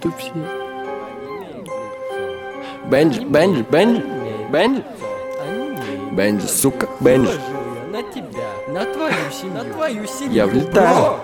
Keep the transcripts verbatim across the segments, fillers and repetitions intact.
что все. Бенджи, Бенджи, Бенджи, Бенджи. Бенджи, сука, Бенджи. На тебя, на твою семью, на твою семью. Я влетаю.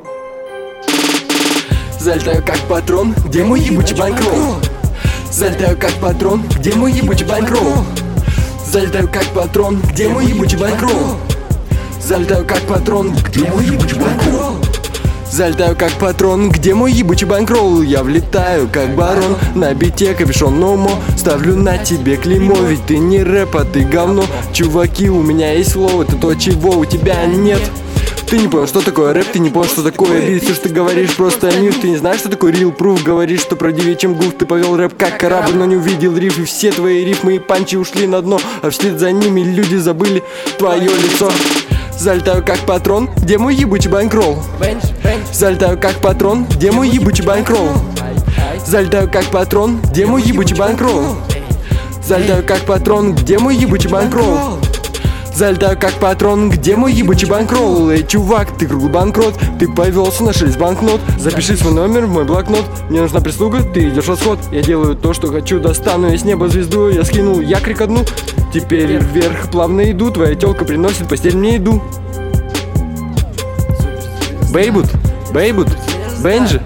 Залетаю как патрон, где мой ебучий банкролл? Залетаю как патрон, где мой ебучий банкролл? Залетаю как патрон, где мой ебучий банкролл? Залетаю как патрон, где мой ебучий банкролл? Залетаю как патрон, где мой ебучий банкролл? Я влетаю как барон, на бите капюшон номо. Ставлю на тебе клеймо, ведь ты не рэп, а ты говно. Чуваки, у меня есть флоу, это то, чего у тебя нет. Ты не понял, что такое рэп, ты не понял, что такое бит. Все, что ты говоришь, просто миф. Ты не знаешь, что такое real proof. Говоришь, что правдивее, чем гуф. Ты повел рэп как корабль, но не увидел риф. И все твои рифмы и панчи ушли на дно, а вслед за ними люди забыли твое лицо. Залетаю как патрон, где мой ебучий банкролл? Залетаю как патрон, где мой ебучий банкролл? Залетаю как патрон, где мой ебучий банкролл? Залетаю как патрон, где мой ебучий банкролл? Залетаю как патрон, где мой ебучий банкролл? Эй, чувак, ты круглый банкрот, ты повелся на шесть банкнот. Запиши свой номер в мой блокнот. Мне нужна прислуга, ты идешь в расход. Я делаю то, что хочу, достану я с неба звезду. Я скинул якорь одну, теперь вверх плавно иду. Твоя тёлка приносит в постель мне еду. Бейбут, Бейбут, Бенджи.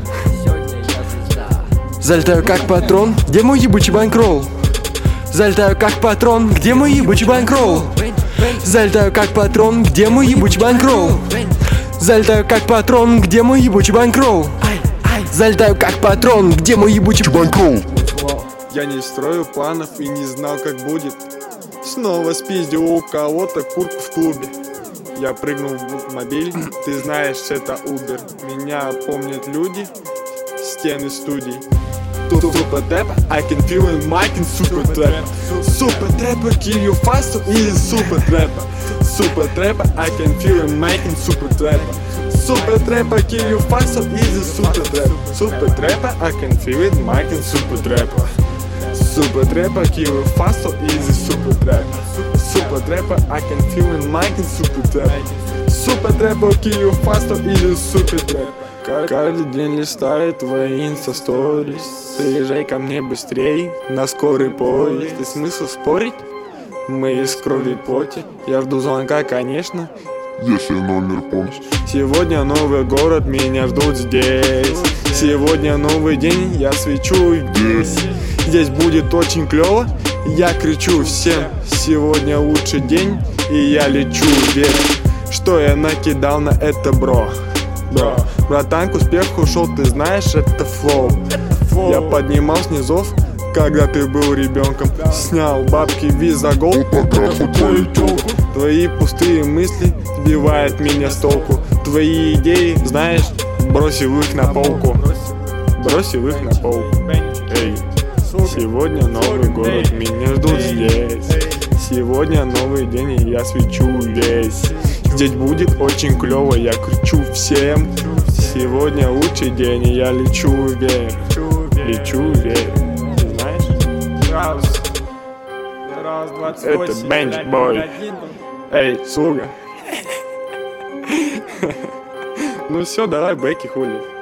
Залетаю как патрон, где мой ебучий банкролл? Залетаю как патрон, где мой ебучий банкролл? Залетаю как патрон, где мой ебучий банкролл? Залетаю как патрон, где мой ебучий банкролл? Залетаю как патрон, где мой ебучий банкролл? Я не строю планов и не знал, как будет. Снова спиздил у кого-то куртку в клубе. Я прыгнул в мобиль, ты знаешь, это Uber. Меня помнят люди, стены студий. Super trap, I can feel in mic and super trap. Super trapper, kill you fast или super trapper. Super trapper, I can feel in mic and super trapper. Super trapper, kill you fast или super trapper. Super trapper, I can feel in mic and super trapper. Super trapper, kill you fast или super trapper. Super trapper, I can feel in mic and super trapper. Super trapper, kill you fast или super trapper. Каждый день листаю твои инста-сторис. Приезжай ко мне быстрей на скорый поезд. И смысл спорить? Мы из крови и плоти. Я жду звонка, конечно, если номер помнишь. Сегодня новый город, меня ждут здесь. Сегодня новый день, я свечу здесь. Здесь будет очень клево, я кричу всем. Сегодня лучший день, и я лечу вверх. Что я накидал на это, бро? Бро, братан, к успеху ушел, ты знаешь, это флоу. Я поднимал с низов, когда ты был ребенком. Снял бабки виза гол, твои пустые мысли сбивают меня с толку. Твои идеи, знаешь, бросил их на полку. Бросил их на полку. Эй, сегодня новый город, меня ждут здесь. Сегодня новый день, и я свечу весь. Здесь будет очень клево, я кричу всем. Сегодня лучший день, и я лечу вверх. Лечу вверх. Знаешь? Это Бенджи Бой. Эй, слуга. Ну все, давай бэки, хули.